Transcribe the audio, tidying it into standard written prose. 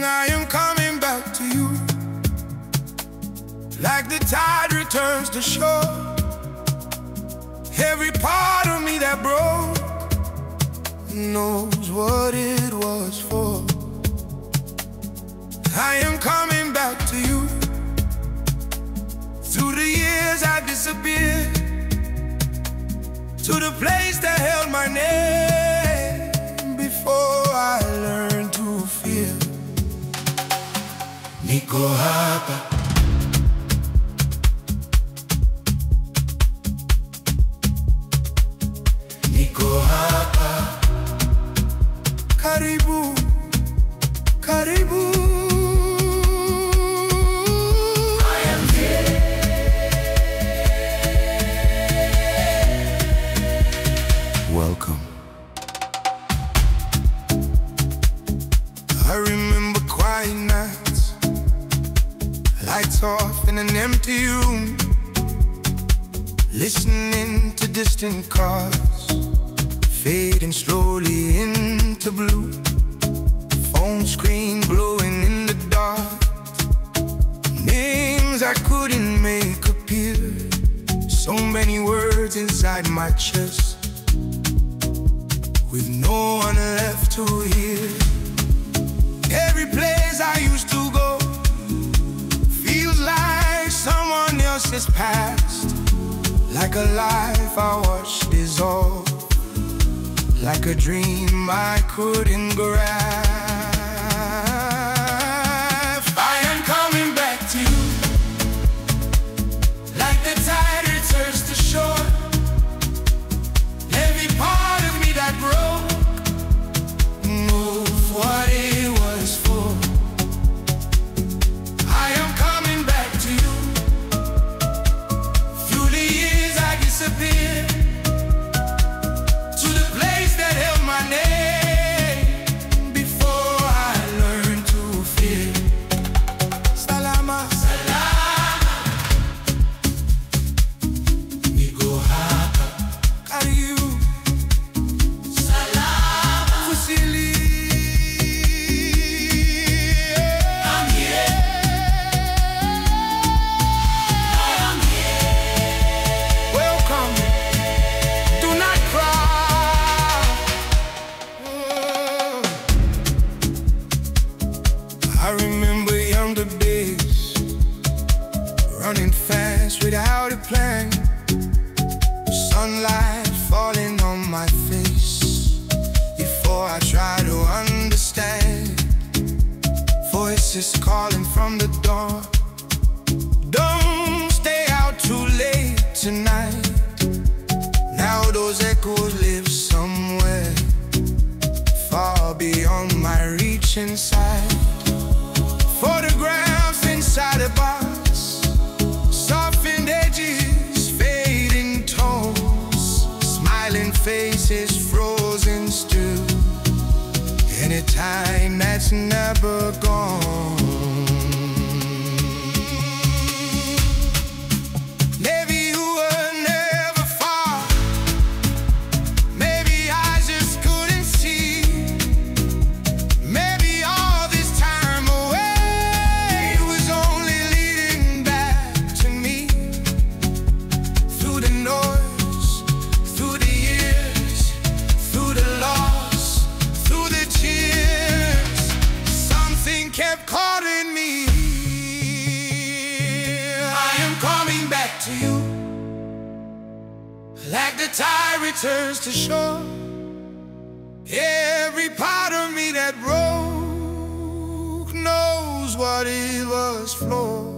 I am coming back to you, like the tide returns to shore. Every part of me that broke knows what it was for. I am coming back to you. Through the years I disappeared, to the place that held my name before I learned to feel. Niko hapa, niko hapa. Karibu, karibu. I am here. Welcome. I remember quiet nights, lights off in an empty room, listening to distant cars fading slowly into blue. Phone screen glowing in the dark, names I couldn't make appear. So many words inside my chest, with no one left to hear. Every place I used to go feels like someone else's past, like a life I watched dissolve, like a dream I couldn't grasp. I am coming back to you, like the tide returns to shore. Every part of me that broke knows what it was for. I am coming back to you. Through the years I disappeared, to the place that held my name before I learned to fear. Salama, salama. Niko hapa, karibu. Salama, kusili. I'm here. I am here. Welcome. Do not cry. I remember younger days, running fast without a plan. Sunlight falling on my face before I try to understand. Voices calling from the door, don't stay out too late tonight. Now those echoes live somewhere far beyond my reach inside. Photographs inside a box, softened edges, fading tones, smiling faces frozen still in a time that's never gone. Maybe you were never far, maybe I just couldn't see. Maybe all this time away was only leading back to me. Through the noise, through the years, through the loss, through the tears, something kept calling me. I am coming back to you, like the tide returns to shore. Every part of me that broke knows what it was for.